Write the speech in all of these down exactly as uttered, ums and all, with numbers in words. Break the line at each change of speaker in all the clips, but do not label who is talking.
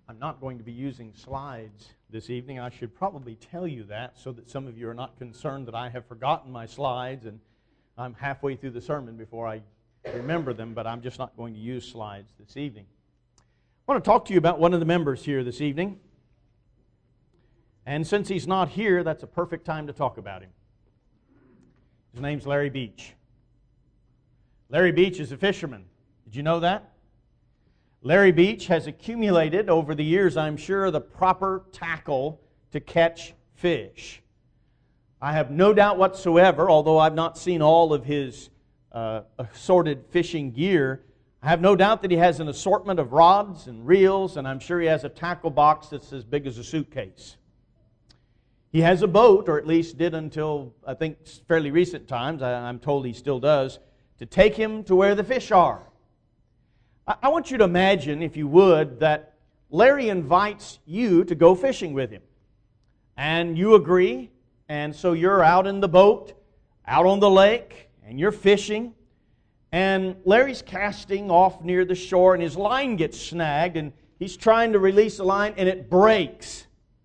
I'm not going to be using slides this evening. I should probably tell you that so that some of you are not concerned that I have forgotten my slides and I'm halfway through the sermon before I remember them, but I'm just not going to use slides this evening. I want to talk to you about one of the members here this evening. And since he's not here, that's a perfect time to talk about him. His name's Larry Beach. Larry Beach is a fisherman. Did you know that? Larry Beach has accumulated over the years, I'm sure, the proper tackle to catch fish. I have no doubt whatsoever, although I've not seen all of his uh, assorted fishing gear, I have no doubt that he has an assortment of rods and reels, and I'm sure he has a tackle box that's as big as a suitcase. He has a boat, or at least did until, I think, fairly recent times, I, I'm told he still does, to take him to where the fish are. I want you to imagine, if you would, that Larry invites you to go fishing with him. And you agree, and so you're out in the boat, out on the lake, and you're fishing. And Larry's casting off near the shore, and his line gets snagged, and he's trying to release the line, and it breaks.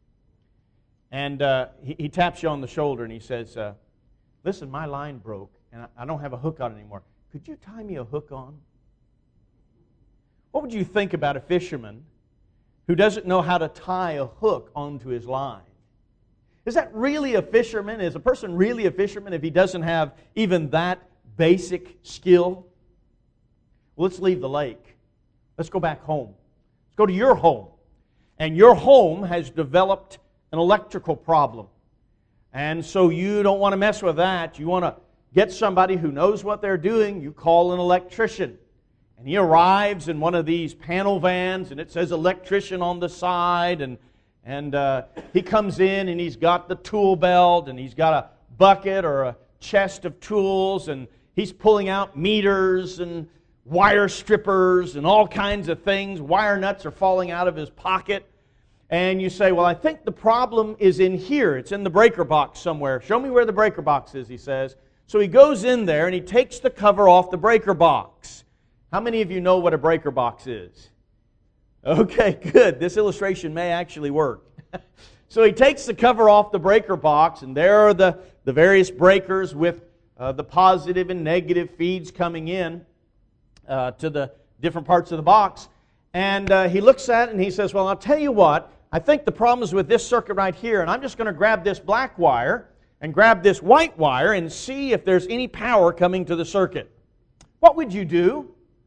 And uh, he, he taps you on the shoulder, and he says, uh, listen, my line broke, and I, I don't have a hook on it anymore. Could you tie me a hook on? What would you think about a fisherman who doesn't know how to tie a hook onto his line? Is that really a fisherman? Is a person really a fisherman if he doesn't have even that basic skill? Well, let's leave the lake. Let's go back home. Let's go to your home. And your home has developed an electrical problem. And so you don't want to mess with that. You want to get somebody who knows what they're doing. You call an electrician. And he arrives in one of these panel vans, and it says electrician on the side, and and uh, he comes in, and he's got the tool belt, and he's got a bucket or a chest of tools, and he's pulling out meters and wire strippers and all kinds of things. Wire nuts are falling out of his pocket. And you say, well, I think the problem is in here. It's in the breaker box somewhere. Show me where the breaker box is, he says. So he goes in there, and he takes the cover off the breaker box. How many of you know what a breaker box is? Okay, good. This illustration may actually work. So he takes the cover off the breaker box, and there are the, the various breakers with uh, the positive and negative feeds coming in uh, to the different parts of the box. And uh, he looks at it and he says, well, I'll tell you what, I think the problem is with this circuit right here, and I'm just going to grab this black wire and grab this white wire and see if there's any power coming to the circuit. What would you do?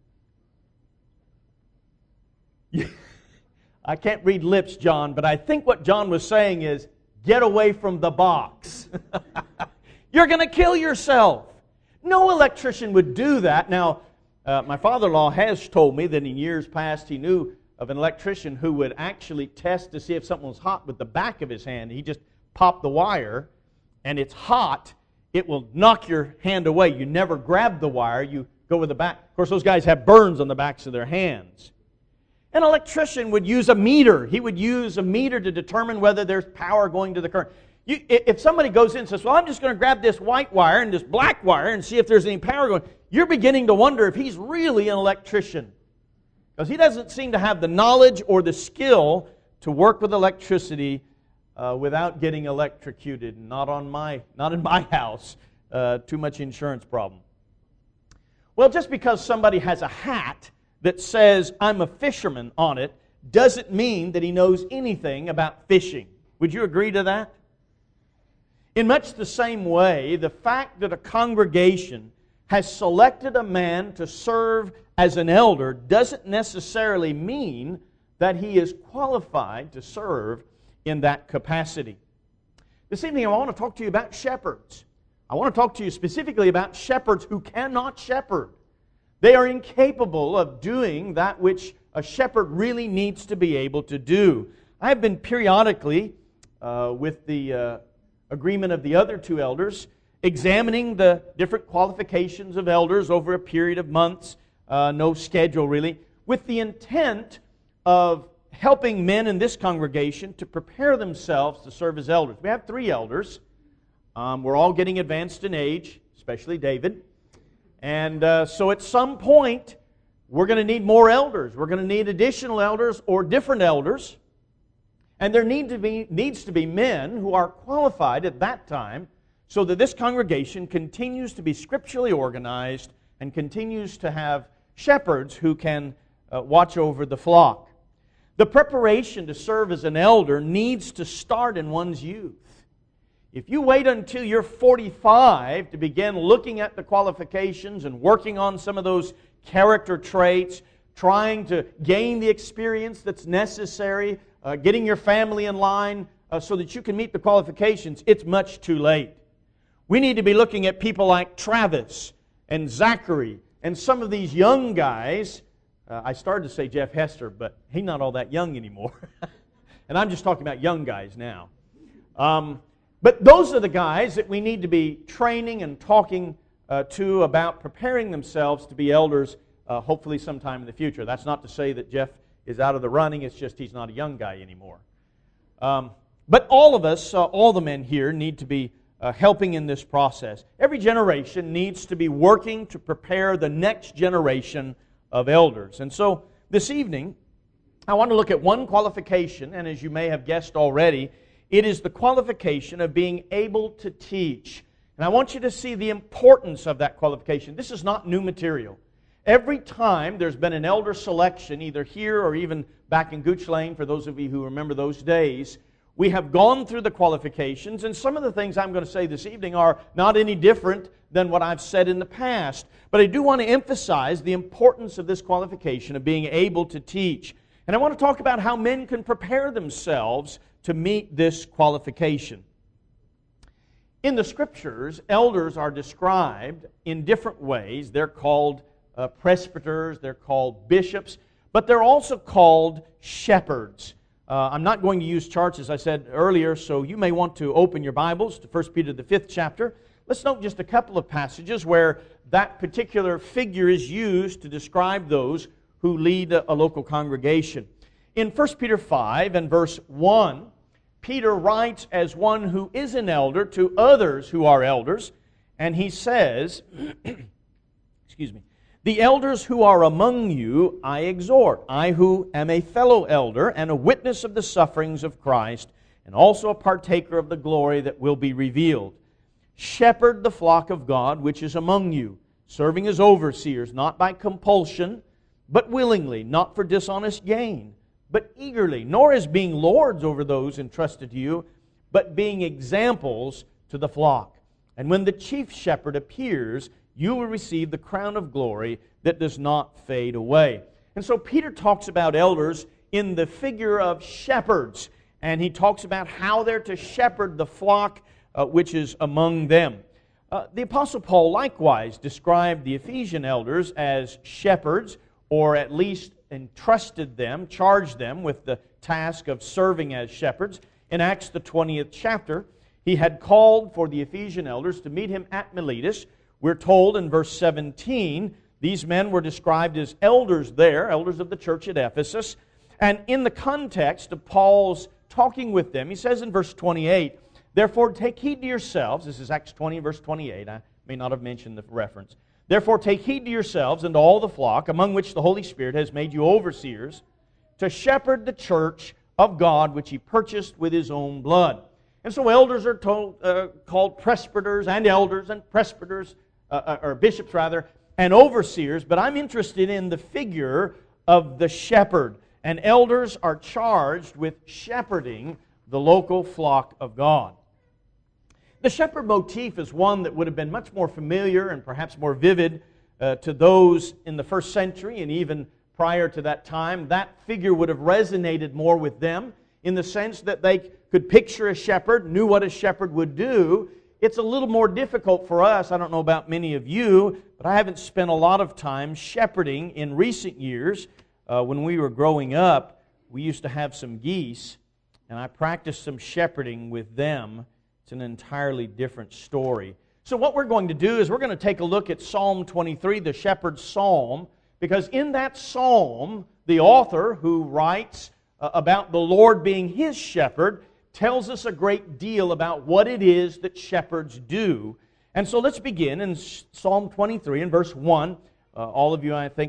I can't read lips, John, but I think what John was saying is, get away from the box. You're going to kill yourself. No electrician would do that. Now, uh, my father-in-law has told me that in years past he knew of an electrician who would actually test to see if something was hot with the back of his hand. He just popped the wire, and it's hot. It will knock your hand away. You never grab the wire. You go with the back. Of course, those guys have burns on the backs of their hands. An electrician would use a meter. He would use a meter to determine whether there's power going to the current. You, if somebody goes in and says, well, I'm just going to grab this white wire and this black wire and see if there's any power going, you're beginning to wonder if he's really an electrician. Because he doesn't seem to have the knowledge or the skill to work with electricity uh, without getting electrocuted. Not on my, not in my house. Uh, too much insurance problem. Well, just because somebody has a hat that says, I'm a fisherman on it, doesn't mean that he knows anything about fishing. Would you agree to that? In much the same way, the fact that a congregation has selected a man to serve as an elder doesn't necessarily mean that he is qualified to serve in that capacity. This evening I want to talk to you about shepherds. I want to talk to you specifically about shepherds who cannot shepherd. They are incapable of doing that which a shepherd really needs to be able to do. I have been periodically, uh, with the uh, agreement of the other two elders, examining the different qualifications of elders over a period of months, uh, no schedule really, with the intent of helping men in this congregation to prepare themselves to serve as elders. We have three elders. Um, we're all getting advanced in age, especially David. And uh, so at some point, we're going to need more elders. We're going to need additional elders or different elders. And there need to be, needs to be men who are qualified at that time so that this congregation continues to be scripturally organized and continues to have shepherds who can uh, watch over the flock. The preparation to serve as an elder needs to start in one's youth. If you wait until you're forty-five to begin looking at the qualifications and working on some of those character traits, trying to gain the experience that's necessary, uh, getting your family in line uh, so that you can meet the qualifications, it's much too late. We need to be looking at people like Travis and Zachary and some of these young guys. Uh, I started to say Jeff Hester, but he's not all that young anymore. And I'm just talking about young guys now. Um, but those are the guys that we need to be training and talking uh, to about preparing themselves to be elders, uh, hopefully sometime in the future. That's not to say that Jeff is out of the running. It's just he's not a young guy anymore. Um, but all of us, uh, all the men here, need to be uh, helping in this process. Every generation needs to be working to prepare the next generation of elders. And so this evening, I want to look at one qualification, and as you may have guessed already, it is the qualification of being able to teach. And I want you to see the importance of that qualification. This is not new material. Every time there's been an elder selection, either here or even back in Gooch Lane, for those of you who remember those days, we have gone through the qualifications, and some of the things I'm going to say this evening are not any different than what I've said in the past. But I do want to emphasize the importance of this qualification of being able to teach. And I want to talk about how men can prepare themselves to meet this qualification. In the Scriptures, elders are described in different ways. They're called uh, presbyters, they're called bishops, but they're also called shepherds. Uh, I'm not going to use charts, as I said earlier, so you may want to open your Bibles to First Peter, the fifth chapter. Let's note just a couple of passages where that particular figure is used to describe those who lead a, a local congregation. In First Peter five and verse one, Peter writes as one who is an elder to others who are elders, and he says, excuse me, "The elders who are among you I exhort, I who am a fellow elder and a witness of the sufferings of Christ, and also a partaker of the glory that will be revealed. Shepherd the flock of God which is among you, serving as overseers, not by compulsion, but willingly, not for dishonest gain, but eagerly, nor as being lords over those entrusted to you, but being examples to the flock. And when the chief shepherd appears, you will receive the crown of glory that does not fade away." And so Peter talks about elders in the figure of shepherds, and he talks about how they're to shepherd the flock uh, which is among them. Uh, the Apostle Paul likewise described the Ephesian elders as shepherds, or at least entrusted them, charged them with the task of serving as shepherds. In Acts the twentieth chapter, he had called for the Ephesian elders to meet him at Miletus. We're told in verse seventeen, these men were described as elders there, elders of the church at Ephesus. And in the context of Paul's talking with them, he says in verse twenty-eight, "Therefore take heed to yourselves," this is Acts twenty, verse twenty-eight, I may not have mentioned the reference. "Therefore take heed to yourselves and to all the flock, among which the Holy Spirit has made you overseers, to shepherd the church of God, which He purchased with His own blood." And so elders are told, uh, called presbyters and elders and presbyters, uh, or bishops rather, and overseers, but I'm interested in the figure of the shepherd. And elders are charged with shepherding the local flock of God. The shepherd motif is one that would have been much more familiar and perhaps more vivid uh, to those in the first century and even prior to that time. That figure would have resonated more with them in the sense that they could picture a shepherd, knew what a shepherd would do. It's a little more difficult for us. I don't know about many of you, but I haven't spent a lot of time shepherding in recent years. Uh, when we were growing up, we used to have some geese, and I practiced some shepherding with them. It's an entirely different story. So what we're going to do is we're going to take a look at Psalm twenty-three, the shepherd's psalm, because in that psalm, the author who writes uh, about the Lord being his shepherd tells us a great deal about what it is that shepherds do. And so let's begin in Psalm twenty-three in verse one. Uh, all of you, I think, are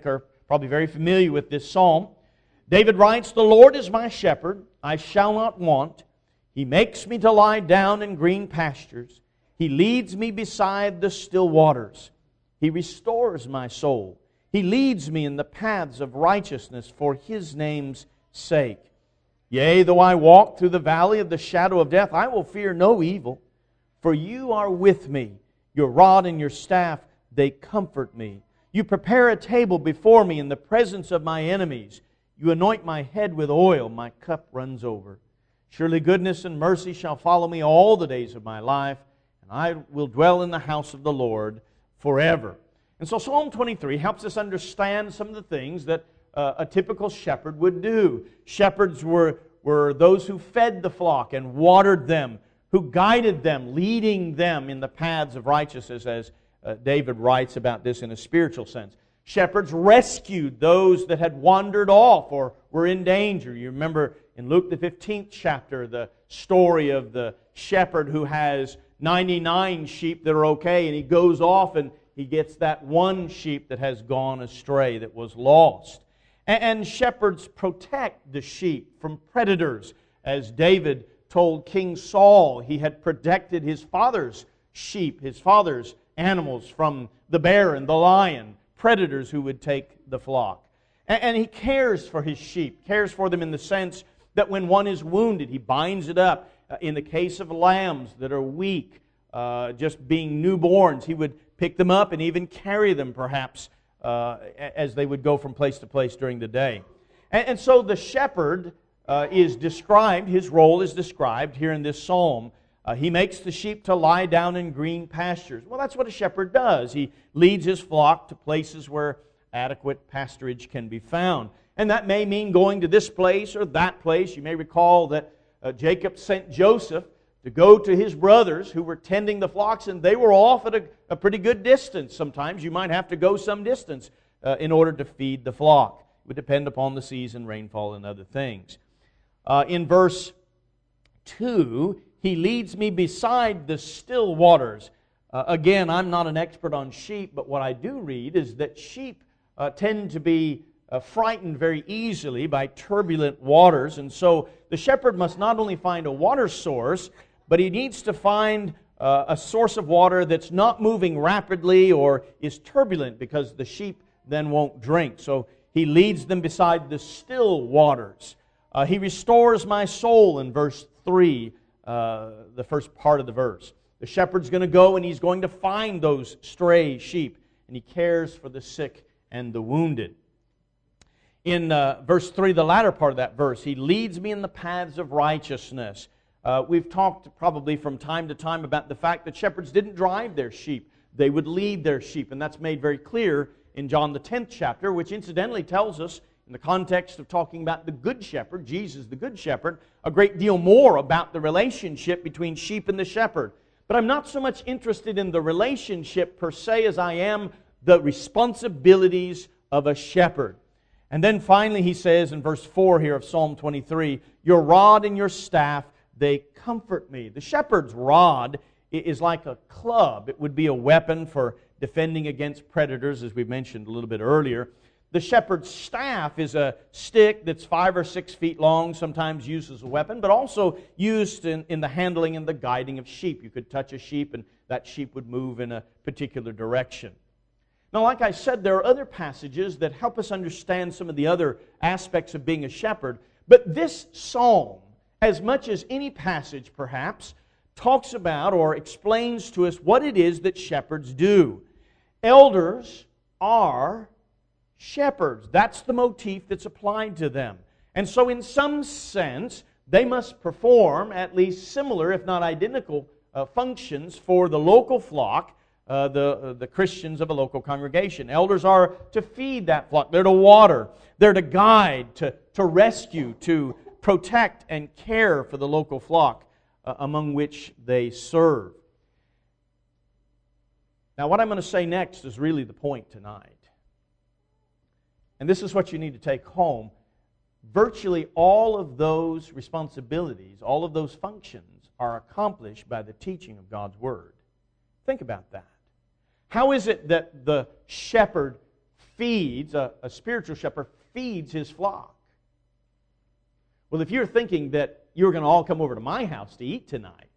probably very familiar with this psalm. David writes, "The Lord is my shepherd, I shall not want. He makes me to lie down in green pastures. He leads me beside the still waters. He restores my soul. He leads me in the paths of righteousness for His name's sake. Yea, though I walk through the valley of the shadow of death, I will fear no evil, for You are with me. Your rod and Your staff, they comfort me. You prepare a table before me in the presence of my enemies. You anoint my head with oil, my cup runs over. Surely goodness and mercy shall follow me all the days of my life, and I will dwell in the house of the Lord forever." And so Psalm twenty-three helps us understand some of the things that uh, a typical shepherd would do. Shepherds were, were those who fed the flock and watered them, who guided them, leading them in the paths of righteousness, as uh, David writes about this in a spiritual sense. Shepherds rescued those that had wandered off or were in danger. You remember in Luke the fifteenth chapter, the story of the shepherd who has ninety-nine sheep that are okay, and he goes off and he gets that one sheep that has gone astray, that was lost. And shepherds protect the sheep from predators. As David told King Saul, he had protected his father's sheep, his father's animals, from the bear and the lion, predators who would take the flock. And he cares for his sheep, cares for them in the sense that when one is wounded, he binds it up. In the case of lambs that are weak, uh, just being newborns, he would pick them up and even carry them perhaps uh, as they would go from place to place during the day. And, and so the shepherd uh, is described, his role is described here in this psalm. Uh, he makes the sheep to lie down in green pastures. Well, that's what a shepherd does. He leads his flock to places where adequate pasturage can be found. And that may mean going to this place or that place. You may recall that uh, Jacob sent Joseph to go to his brothers who were tending the flocks, and they were off at a, a pretty good distance. Sometimes you might have to go some distance uh, in order to feed the flock. It would depend upon the season, rainfall, and other things. Uh, in verse two, He leads me beside the still waters. Uh, again, I'm not an expert on sheep, but what I do read is that sheep uh, tend to be uh, frightened very easily by turbulent waters. And so the shepherd must not only find a water source, but he needs to find uh, a source of water that's not moving rapidly or is turbulent, because the sheep then won't drink. So he leads them beside the still waters. Uh, he restores my soul in verse three. Uh, the first part of the verse. The shepherd's going to go and he's going to find those stray sheep, and he cares for the sick and the wounded. In uh, verse three, the latter part of that verse, He leads me in the paths of righteousness. Uh, we've talked probably from time to time about the fact that shepherds didn't drive their sheep. They would lead their sheep, and that's made very clear in John the tenth chapter, which incidentally tells us, in the context of talking about the Good Shepherd, Jesus the Good Shepherd, a great deal more about the relationship between sheep and the shepherd. But I'm not so much interested in the relationship per se as I am the responsibilities of a shepherd. And then finally he says in verse four here of Psalm twenty-three, "Your rod and your staff, they comfort me." The shepherd's rod is like a club. It would be a weapon for defending against predators, as we mentioned a little bit earlier. The shepherd's staff is a stick that's five or six feet long, sometimes used as a weapon, but also used in, in the handling and the guiding of sheep. You could touch a sheep and that sheep would move in a particular direction. Now, like I said, there are other passages that help us understand some of the other aspects of being a shepherd, but this psalm, as much as any passage perhaps, talks about or explains to us what it is that shepherds do. Elders are shepherds. That's the motif that's applied to them. And so in some sense, they must perform at least similar, if not identical, uh, functions for the local flock, uh, the, uh, the Christians of a local congregation. Elders are to feed that flock. They're to water. They're to guide, to, to rescue, to protect and care for the local flock uh, among which they serve. Now, what I'm going to say next is really the point tonight. And this is what you need to take home. Virtually all of those responsibilities, all of those functions are accomplished by the teaching of God's Word. Think about that. How is it that the shepherd feeds, a, a spiritual shepherd feeds his flock. Well, if you're thinking that you're going to all come over to my house to eat tonight,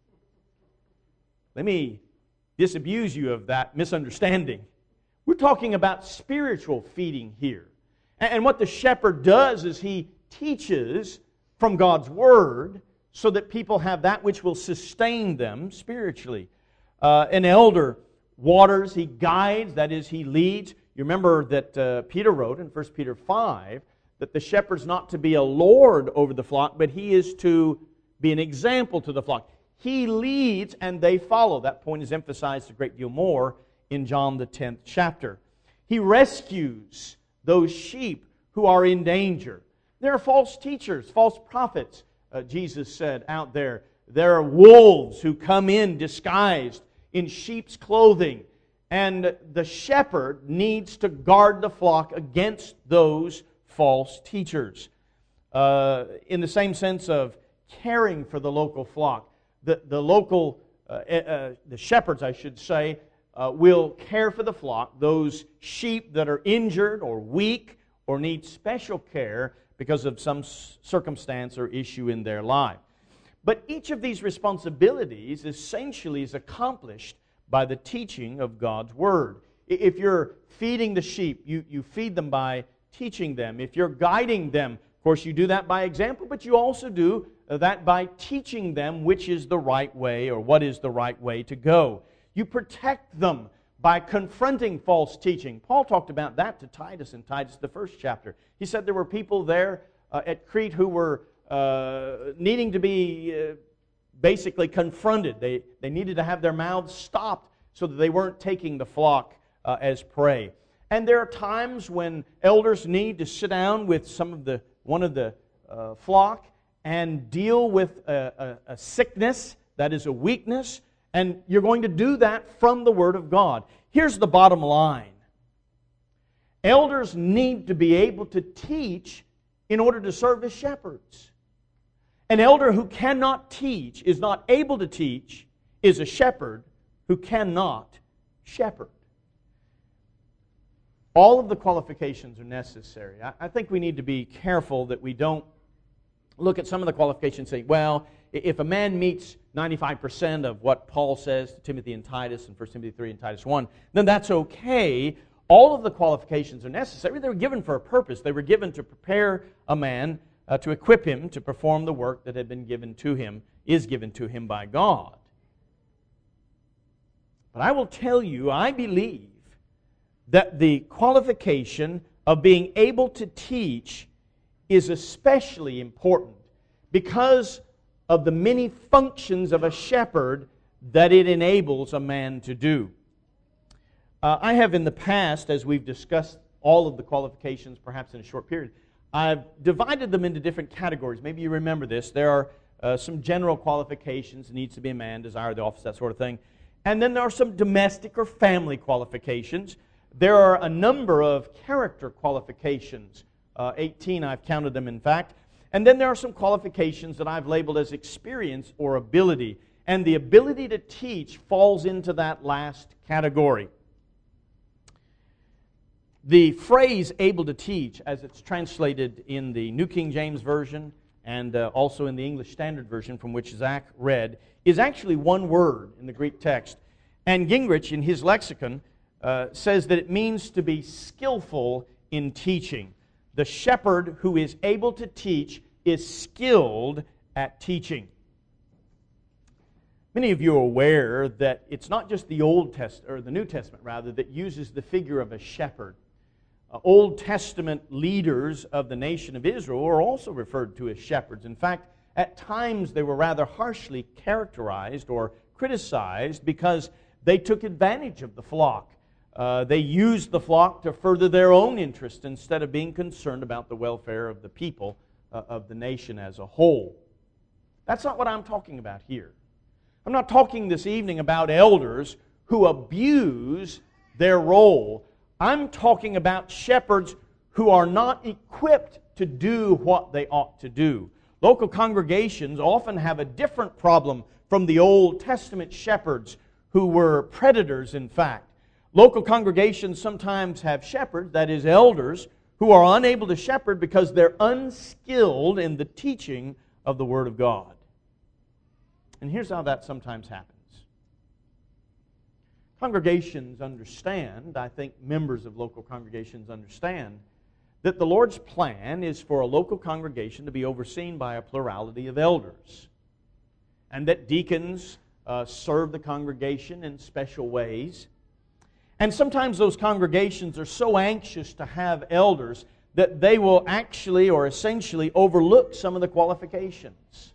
let me disabuse you of that misunderstanding. We're talking about spiritual feeding here. And what the shepherd does is he teaches from God's Word so that people have that which will sustain them spiritually. Uh, an elder waters, he guides, that is, he leads. You remember that uh, Peter wrote in First Peter five that the shepherd's not to be a lord over the flock, but he is to be an example to the flock. He leads and they follow. That point is emphasized a great deal more in John the tenth chapter. He rescues those sheep who are in danger. There are false teachers, false prophets, uh, Jesus said out there. There are wolves who come in disguised in sheep's clothing. And the shepherd needs to guard the flock against those false teachers. Uh, in the same sense of caring for the local flock. The, the local, uh, uh, the shepherds, I should say, uh, will care for the flock, those sheep that are injured or weak or need special care because of some circumstance or issue in their life. But each of these responsibilities essentially is accomplished by the teaching of God's Word. If you're feeding the sheep, you, you feed them by teaching them. If you're guiding them, of course you do that by example, but you also do that by teaching them which is the right way or what is the right way to go. You protect them by confronting false teaching. Paul talked about that to Titus in Titus, the first chapter. He said there were people there uh, at Crete who were uh, needing to be uh, basically confronted. They, they needed to have their mouths stopped so that they weren't taking the flock uh, as prey. And there are times when elders need to sit down with some of the one of the uh, flock and deal with a, a, a sickness, that is a weakness, and you're going to do that from the Word of God. Here's the bottom line. Elders need to be able to teach in order to serve as shepherds. An elder who cannot teach, is not able to teach, is a shepherd who cannot shepherd. All of the qualifications are necessary. I, I think we need to be careful that we don't look at some of the qualifications and say, well, if a man meets ninety-five percent of what Paul says to Timothy and Titus in First Timothy three and Titus one, then that's okay. All of the qualifications are necessary. They were given for a purpose. They were given to prepare a man, uh, to equip him to perform the work that had been given to him, is given to him by God. But I will tell you, I believe that the qualification of being able to teach is especially important because of the many functions of a shepherd that it enables a man to do. Uh, I have in the past, as we've discussed all of the qualifications perhaps in a short period, I've divided them into different categories. Maybe you remember this. There are uh, some general qualifications. Needs to be a man, desire the office, that sort of thing. And then there are some domestic or family qualifications. There are a number of character qualifications. Uh, eighteen, I've counted them in fact. And then there are some qualifications that I've labeled as experience or ability. And the ability to teach falls into that last category. The phrase able to teach, as it's translated in the New King James Version and uh, also in the English Standard Version from which Zach read, is actually one word in the Greek text. And Gingrich, in his lexicon, uh, says that it means to be skillful in teaching. The shepherd who is able to teach is skilled at teaching. Many of you are aware that it's not just the Old Testament, or the New Testament rather, that uses the figure of a shepherd. Uh, Old Testament leaders of the nation of Israel are also referred to as shepherds. In fact, at times they were rather harshly characterized or criticized because they took advantage of the flock. Uh, they used the flock to further their own interest instead of being concerned about the welfare of the people, uh, of the nation as a whole. That's not what I'm talking about here. I'm not talking this evening about elders who abuse their role. I'm talking about shepherds who are not equipped to do what they ought to do. Local congregations often have a different problem from the Old Testament shepherds who were predators, in fact. Local congregations sometimes have shepherds, that is, elders, who are unable to shepherd because they're unskilled in the teaching of the Word of God. And here's how that sometimes happens. Congregations understand, I think members of local congregations understand, that the Lord's plan is for a local congregation to be overseen by a plurality of elders, and that deacons uh, serve the congregation in special ways. And sometimes those congregations are so anxious to have elders that they will actually or essentially overlook some of the qualifications.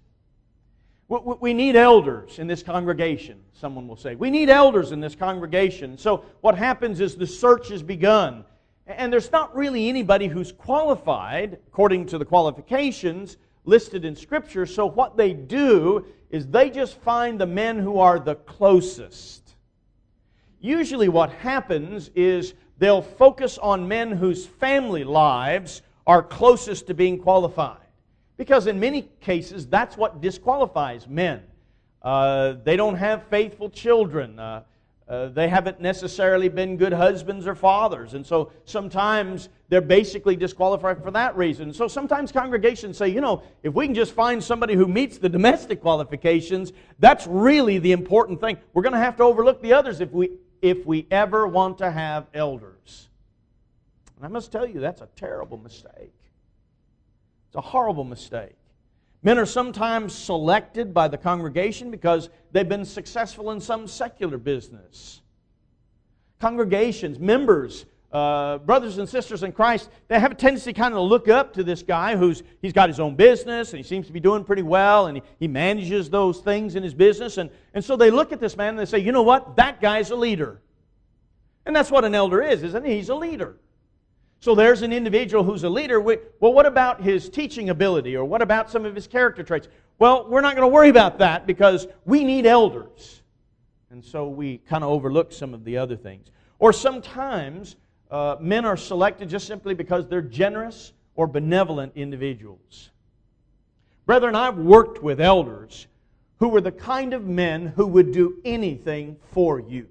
We need elders in this congregation, someone will say. We need elders in this congregation. So what happens is the search has begun. And there's not really anybody who's qualified according to the qualifications listed in Scripture. So what they do is they just find the men who are the closest. Usually what happens is they'll focus on men whose family lives are closest to being qualified. Because in many cases, that's what disqualifies men. Uh, they don't have faithful children. Uh, uh, they haven't necessarily been good husbands or fathers. And so sometimes they're basically disqualified for that reason. So sometimes congregations say, you know, if we can just find somebody who meets the domestic qualifications, that's really the important thing. We're going to have to overlook the others if we if we ever want to have elders. And I must tell you, that's a terrible mistake. It's a horrible mistake. Men are sometimes selected by the congregation because they've been successful in some secular business. Congregations, members, uh, brothers and sisters in Christ, they have a tendency to kind of look up to this guy who's he's got his own business and he seems to be doing pretty well and he, he manages those things in his business. And, and so they look at this man and they say, you know what, that guy's a leader. And that's what an elder is, isn't he? He's a leader. So there's an individual who's a leader. Well, what about his teaching ability? Or what about some of his character traits? Well, we're not going to worry about that because we need elders. And so we kind of overlook some of the other things. Or sometimes uh, men are selected just simply because they're generous or benevolent individuals. Brethren, I've worked with elders who were the kind of men who would do anything for you.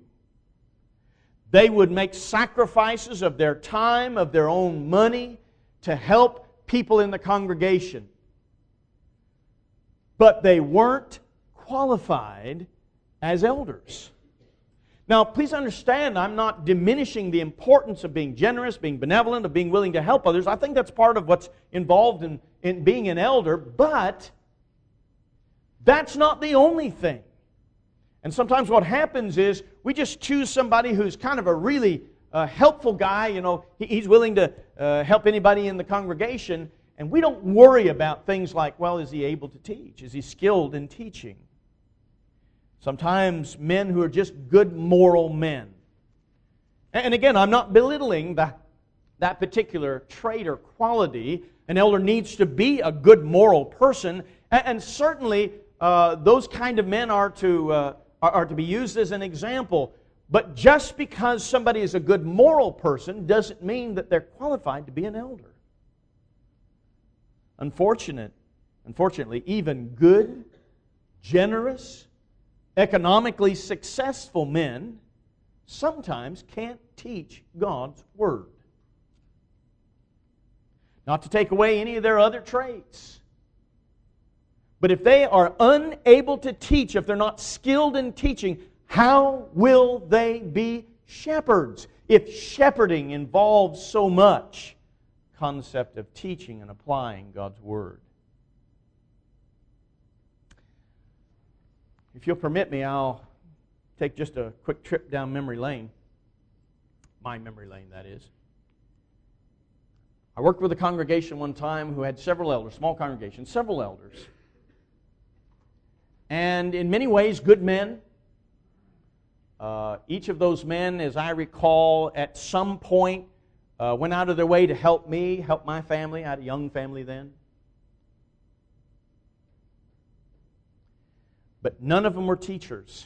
They would make sacrifices of their time, of their own money, to help people in the congregation. But they weren't qualified as elders. Now, please understand, I'm not diminishing the importance of being generous, being benevolent, of being willing to help others. I think that's part of what's involved in, in being an elder, but that's not the only thing. And sometimes what happens is we just choose somebody who's kind of a really uh, helpful guy. You know, he, he's willing to uh, help anybody in the congregation. And we don't worry about things like, well, is he able to teach? Is he skilled in teaching? Sometimes men who are just good moral men. And again, I'm not belittling that, that particular trait or quality. An elder needs to be a good moral person. And, and certainly uh, those kind of men are to... Uh, are to be used as an example. But just because somebody is a good moral person doesn't mean that they're qualified to be an elder. Unfortunate, unfortunately, even good, generous, economically successful men sometimes can't teach God's Word. Not to take away any of their other traits. But if they are unable to teach, if they're not skilled in teaching, how will they be shepherds? If shepherding involves so much concept of teaching and applying God's Word. If you'll permit me, I'll take just a quick trip down memory lane. My memory lane, that is. I worked with a congregation one time who had several elders, small congregation, several elders. And in many ways, good men. Uh, each of those men, as I recall, at some point uh, went out of their way to help me, help my family. I had a young family then. But none of them were teachers.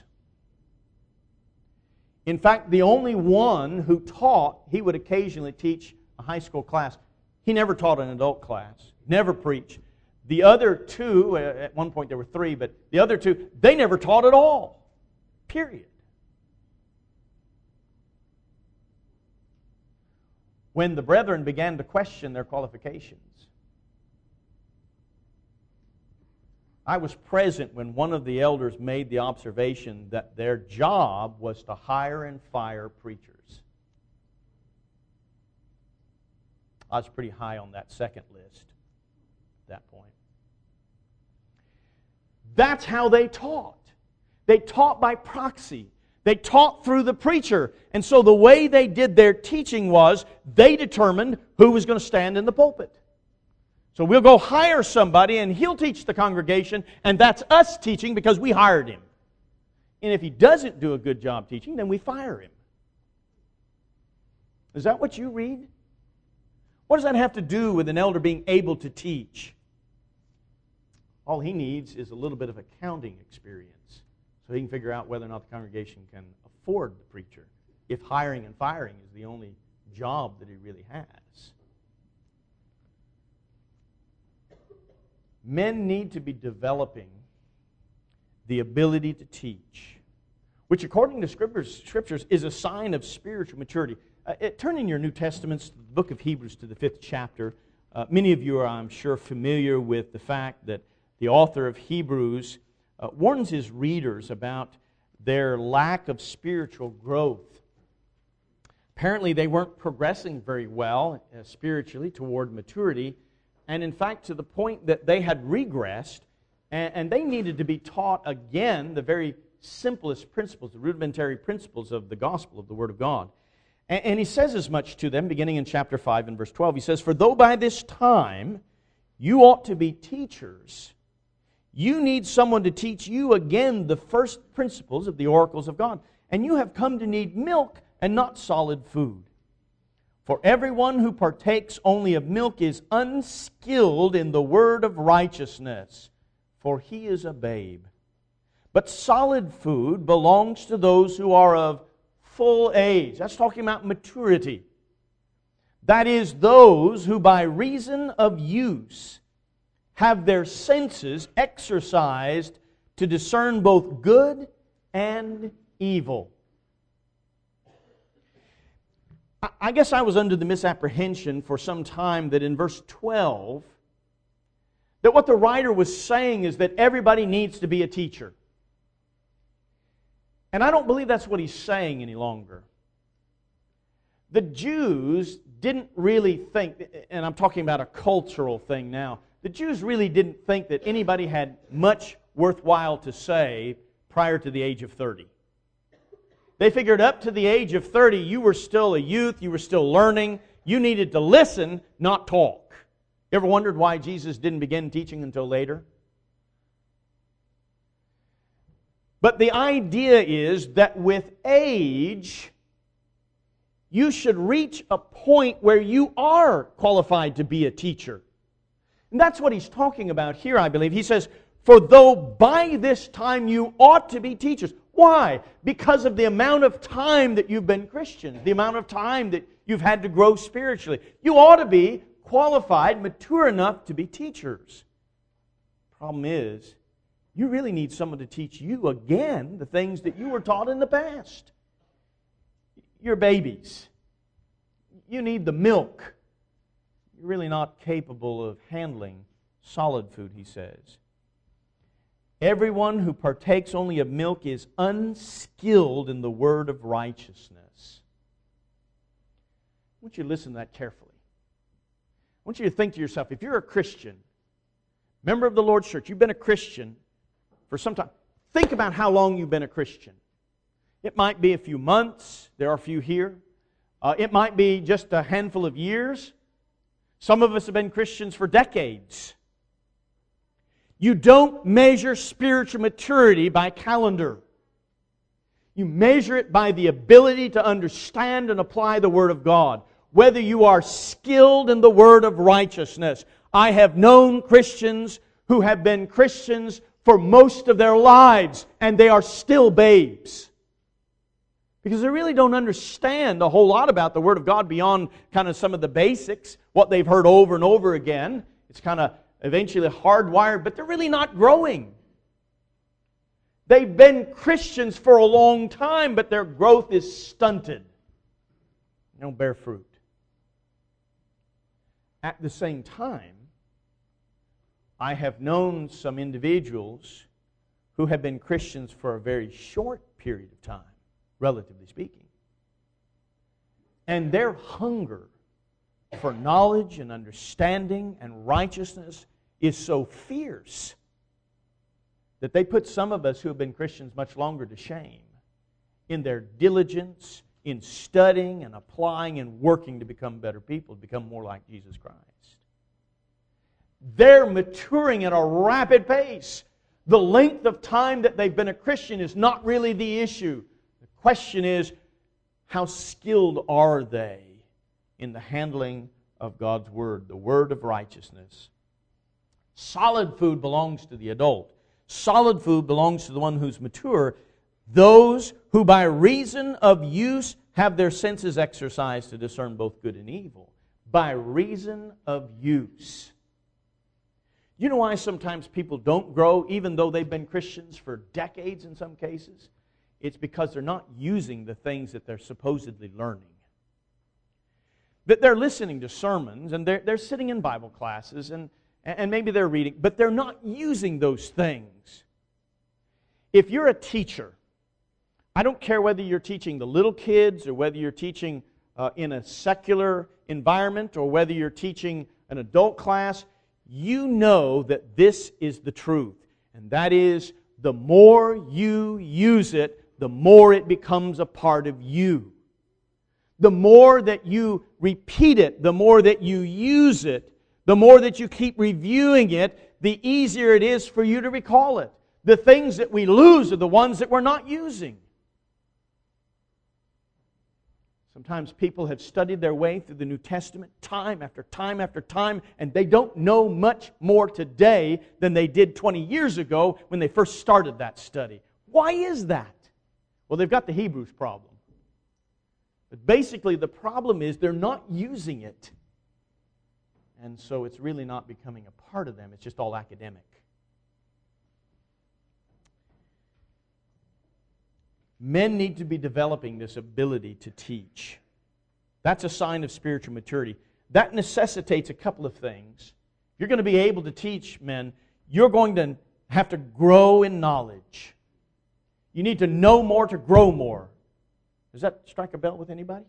In fact, the only one who taught, he would occasionally teach a high school class. He never taught an adult class, never preached. The other two, at one point there were three, but the other two, they never taught at all. Period. when the brethren began to question their qualifications. I was present when one of the elders made the observation that their job was to hire and fire preachers. I was pretty high on that second list at that point. That's how they taught. They taught by proxy. They taught through the preacher. And so the way they did their teaching was they determined who was going to stand in the pulpit. So we'll go hire somebody and he'll teach the congregation, and that's us teaching because we hired him. And if he doesn't do a good job teaching, then we fire him. Is that what you read? What does that have to do with an elder being able to teach? All he needs is a little bit of accounting experience so he can figure out whether or not the congregation can afford the preacher, if hiring and firing is the only job that he really has. Men need to be developing the ability to teach, which according to Scriptures, Scriptures is a sign of spiritual maturity. Uh, it, turn in your New Testaments, the book of Hebrews, to the fifth chapter. Uh, many of you are, I'm sure, familiar with the fact that the author of Hebrews uh, warns his readers about their lack of spiritual growth. Apparently, they weren't progressing very well uh, spiritually toward maturity, and in fact, to the point that they had regressed, and, and they needed to be taught again the very simplest principles, the rudimentary principles of the gospel, of the Word of God. And, and he says as much to them, beginning in chapter five and verse twelve. He says, "For though by this time you ought to be teachers, you need someone to teach you again the first principles of the oracles of God. And you have come to need milk and not solid food. For everyone who partakes only of milk is unskilled in the word of righteousness, for he is a babe. But solid food belongs to those who are of full age." That's talking about maturity. That is, those who by reason of use have their senses exercised to discern both good and evil. I guess I was under the misapprehension for some time that in verse twelve, that what the writer was saying is that everybody needs to be a teacher. And I don't believe that's what he's saying any longer. The Jews didn't really think, and I'm talking about a cultural thing now, the Jews really didn't think that anybody had much worthwhile to say prior to the age of thirty. They figured up to the age of thirty, you were still a youth, you were still learning, you needed to listen, not talk. You ever wondered why Jesus didn't begin teaching until later? But the idea is that with age, you should reach a point where you are qualified to be a teacher. And that's what he's talking about here, I believe. He says, "For though by this time you ought to be teachers." Why? Because of the amount of time that you've been Christians, the amount of time that you've had to grow spiritually. You ought to be qualified, mature enough to be teachers. Problem is, you really need someone to teach you again the things that you were taught in the past. You're babies. You need the milk. You're really not capable of handling solid food, he says. Everyone who partakes only of milk is unskilled in the word of righteousness. I want you to listen to that carefully. I want you to think to yourself, if you're a Christian, member of the Lord's church, you've been a Christian for some time, think about how long you've been a Christian. It might be a few months. There are a few here. Uh, it might be just a handful of years. Some of us have been Christians for decades. You don't measure spiritual maturity by calendar. You measure it by the ability to understand and apply the Word of God. Whether you are skilled in the Word of righteousness. I have known Christians who have been Christians for most of their lives, and they are still babes. Because they really don't understand a whole lot about the Word of God beyond kind of some of the basics, what they've heard over and over again. It's kind of eventually hardwired, but they're really not growing. They've been Christians for a long time, but their growth is stunted. They don't bear fruit. At the same time, I have known some individuals who have been Christians for a very short period of time, relatively speaking. And their hunger for knowledge and understanding and righteousness is so fierce that they put some of us who have been Christians much longer to shame in their diligence in studying and applying and working to become better people, to become more like Jesus Christ. They're maturing at a rapid pace. The length of time that they've been a Christian is not really the issue. The question is, how skilled are they in the handling of God's Word, the Word of righteousness? Solid food belongs to the adult. Solid food belongs to the one who's mature. Those who by reason of use have their senses exercised to discern both good and evil. By reason of use. You know why sometimes people don't grow even though they've been Christians for decades in some cases? It's because they're not using the things that they're supposedly learning. That they're listening to sermons and they're, they're sitting in Bible classes and, and maybe they're reading, but they're not using those things. If you're a teacher, I don't care whether you're teaching the little kids or whether you're teaching uh, in a secular environment or whether you're teaching an adult class, you know that this is the truth. And that is, the more you use it, the more it becomes a part of you. The more that you repeat it, the more that you use it, the more that you keep reviewing it, the easier it is for you to recall it. The things that we lose are the ones that we're not using. Sometimes people have studied their way through the New Testament time after time after time, and they don't know much more today than they did twenty years ago when they first started that study. Why is that? Well, they've got the Hebrews problem. But basically, the problem is they're not using it. And so it's really not becoming a part of them. It's just all academic. Men need to be developing this ability to teach. That's a sign of spiritual maturity. That necessitates a couple of things. If you're going to be able to teach men, you're going to have to grow in knowledge. You need to know more to grow more. Does that strike a bell with anybody?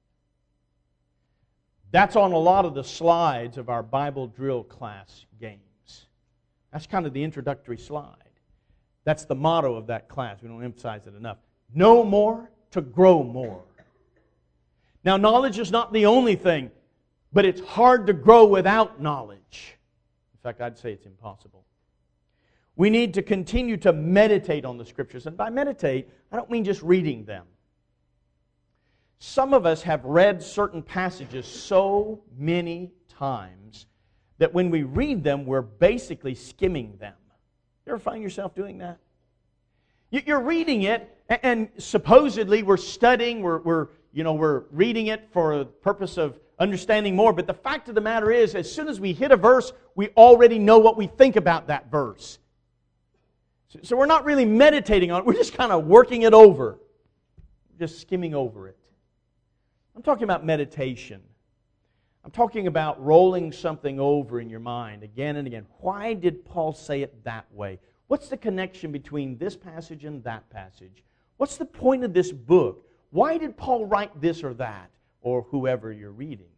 That's on a lot of the slides of our Bible drill class games. That's kind of the introductory slide. That's the motto of that class. We don't emphasize it enough. Know more to grow more. Now, knowledge is not the only thing, but it's hard to grow without knowledge. In fact, I'd say it's impossible. We need to continue to meditate on the Scriptures. And by meditate, I don't mean just reading them. Some of us have read certain passages so many times that when we read them, we're basically skimming them. You ever find yourself doing that? You're reading it, and supposedly we're studying, we're, we're, you know, we're reading it for the purpose of understanding more. But the fact of the matter is, as soon as we hit a verse, we already know what we think about that verse. So we're not really meditating on it. We're just kind of working it over. Just skimming over it. I'm talking about meditation. I'm talking about rolling something over in your mind again and again. Why did Paul say it that way? What's the connection between this passage and that passage? What's the point of this book? Why did Paul write this or that? Or whoever you're reading.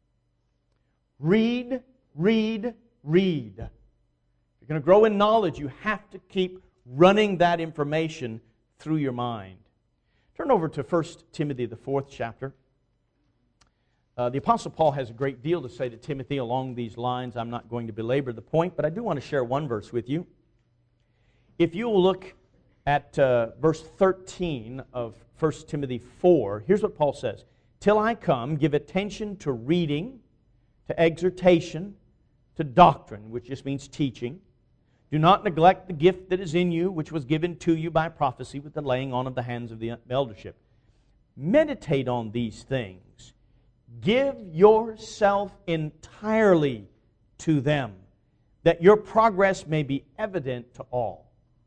Read, read, read. If you're going to grow in knowledge, you have to keep running that information through your mind. Turn over to First Timothy, the fourth chapter. Uh, the Apostle Paul has a great deal to say to Timothy along these lines. I'm not going to belabor the point, but I do want to share one verse with you. If you will look at uh, verse thirteen of First Timothy four, here's what Paul says. Till I come, give attention to reading, to exhortation, to doctrine, which just means teaching. Do not neglect the gift that is in you, which was given to you by prophecy with the laying on of the hands of the eldership. Meditate on these things. Give yourself entirely to them, that your progress may be evident to all.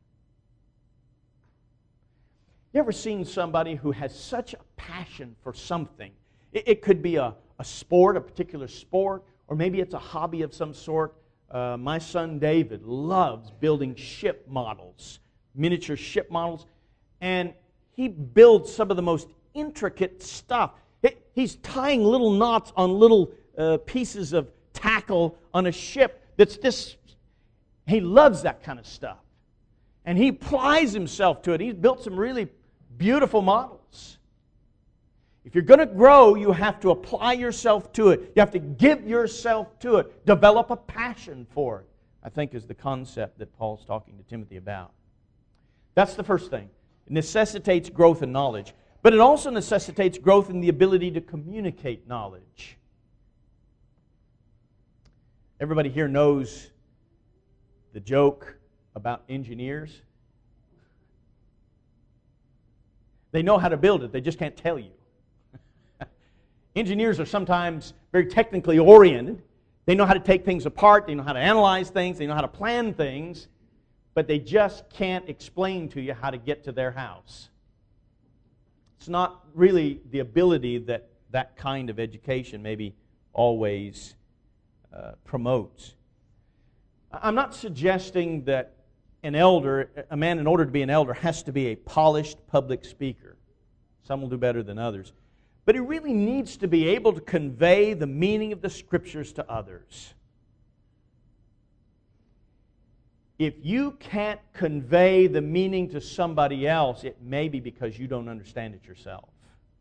You ever seen somebody who has such a passion for something? It, it could be a, a sport, a particular sport, or maybe it's a hobby of some sort. Uh, my son David loves building ship models, miniature ship models, and he builds some of the most intricate stuff. He's tying little knots on little uh, pieces of tackle on a ship that's this. He loves that kind of stuff. And he applies himself to it. He's built some really beautiful models. If you're going to grow, you have to apply yourself to it. You have to give yourself to it. Develop a passion for it, I think is the concept that Paul's talking to Timothy about. That's the first thing. It necessitates growth in knowledge. But it also necessitates growth in the ability to communicate knowledge. Everybody here knows the joke about engineers. They know how to build it, they just can't tell you. Engineers are sometimes very technically oriented. They know how to take things apart, they know how to analyze things, they know how to plan things, but they just can't explain to you how to get to their house. It's not really the ability that that kind of education maybe always uh, promotes. I'm not suggesting that an elder, a man in order to be an elder, has to be a polished public speaker. Some will do better than others. But he really needs to be able to convey the meaning of the Scriptures to others. If you can't convey the meaning to somebody else, it may be because you don't understand it yourself.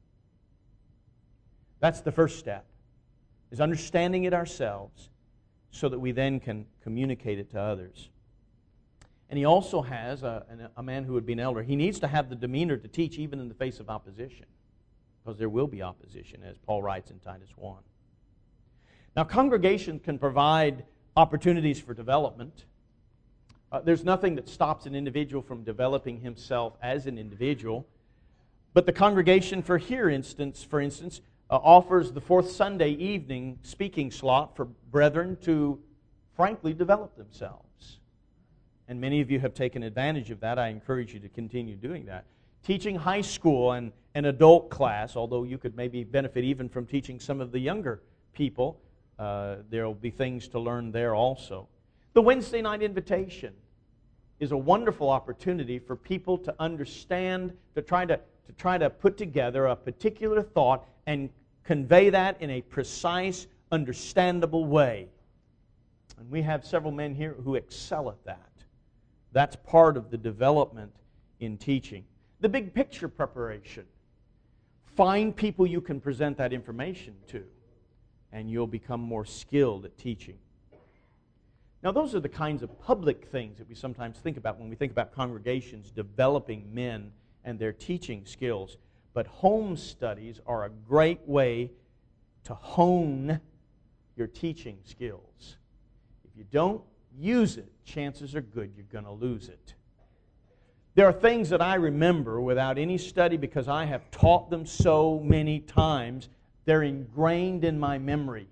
That's the first step, is understanding it ourselves so that we then can communicate it to others. And he also has, a, a man who would be an elder, he needs to have the demeanor to teach even in the face of opposition. Because there will be opposition, as Paul writes in Titus one. Now, congregation can provide opportunities for development. Uh, there's nothing that stops an individual from developing himself as an individual. But the congregation, for here instance, for instance, uh, offers the fourth Sunday evening speaking slot for brethren to, frankly, develop themselves. And many of you have taken advantage of that. I encourage you to continue doing that. Teaching high school and an adult class, although you could maybe benefit even from teaching some of the younger people, uh, there will be things to learn there also. The Wednesday night invitation is a wonderful opportunity for people to understand, to try to, to try to put together a particular thought and convey that in a precise, understandable way. And we have several men here who excel at that. That's part of the development in teaching. The big picture preparation. Find people you can present that information to, and you'll become more skilled at teaching. Now, those are the kinds of public things that we sometimes think about when we think about congregations developing men and their teaching skills. But home studies are a great way to hone your teaching skills. If you don't use it, chances are good you're going to lose it. There are things that I remember without any study because I have taught them so many times. They're ingrained in my memory.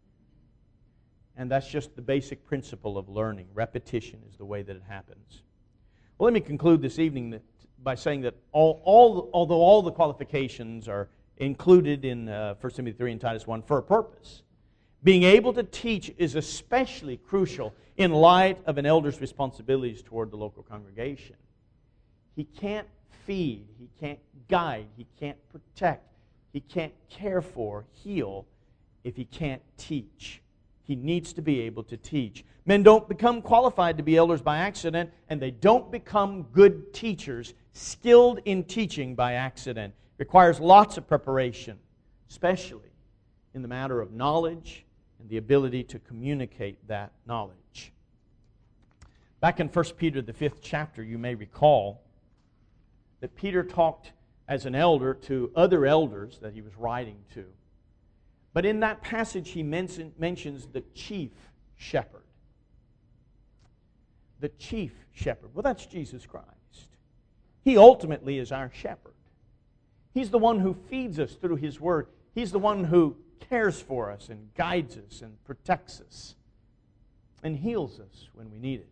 And that's just the basic principle of learning. Repetition is the way that it happens. Well, let me conclude this evening that, by saying that all, all, although all the qualifications are included in uh, First Timothy three and Titus one for a purpose, being able to teach is especially crucial in light of an elder's responsibilities toward the local congregation. He can't feed, he can't guide, he can't protect, he can't care for, heal, if he can't teach. He needs to be able to teach. Men don't become qualified to be elders by accident, and they don't become good teachers, skilled in teaching by accident. It requires lots of preparation, especially in the matter of knowledge and the ability to communicate that knowledge. Back in First Peter, the fifth chapter, you may recall that Peter talked as an elder to other elders that he was writing to. But in that passage, he mention, mentions the chief shepherd. The chief shepherd. Well, that's Jesus Christ. He ultimately is our shepherd. He's the one who feeds us through His Word. He's the one who cares for us and guides us and protects us and heals us when we need it.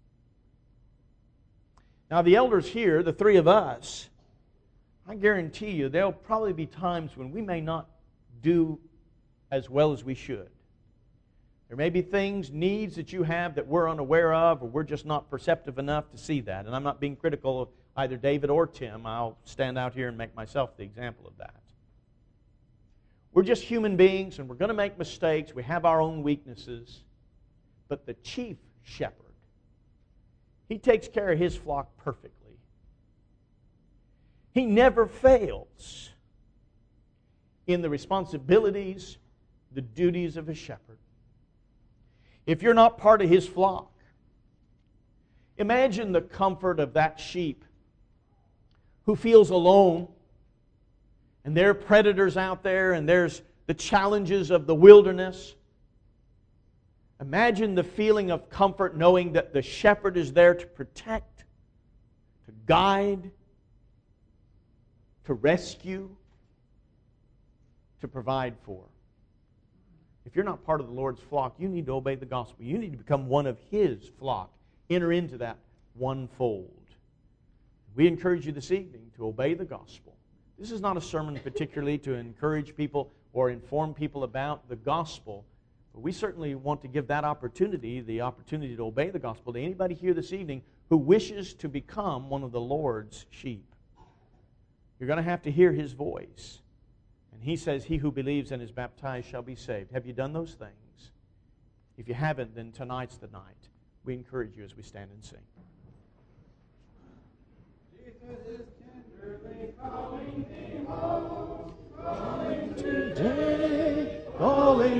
Now, the elders here, the three of us, I guarantee you there'll probably be times when we may not do as well as we should. There may be things, needs that you have that we're unaware of, or we're just not perceptive enough to see that. And I'm not being critical of either David or Tim. I'll stand out here and make myself the example of that. We're just human beings, and we're going to make mistakes. We have our own weaknesses. But the chief shepherd, he takes care of his flock perfectly. He never fails in the responsibilities, the duties of a shepherd. If you're not part of his flock, imagine the comfort of that sheep who feels alone, and there are predators out there, and there's the challenges of the wilderness. Imagine the feeling of comfort knowing that the shepherd is there to protect, to guide, to rescue, to provide for. If you're not part of the Lord's flock, you need to obey the gospel. You need to become one of His flock. Enter into that one fold. We encourage you this evening to obey the gospel. This is not a sermon particularly to encourage people or inform people about the gospel, but we certainly want to give that opportunity, the opportunity to obey the gospel, to anybody here this evening who wishes to become one of the Lord's sheep. You're going to have to hear His voice. And He says, he who believes and is baptized shall be saved. Have you done those things? If you haven't, then tonight's the night. We encourage you as we stand and sing. Jesus is tenderly calling.